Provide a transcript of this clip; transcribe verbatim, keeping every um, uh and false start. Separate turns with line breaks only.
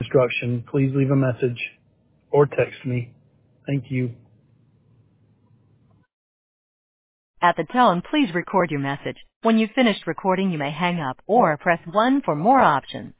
instruction, please leave a message or text me. Thank you.
At the tone, please record your message. When you've finished recording, you may hang up or press one for more options.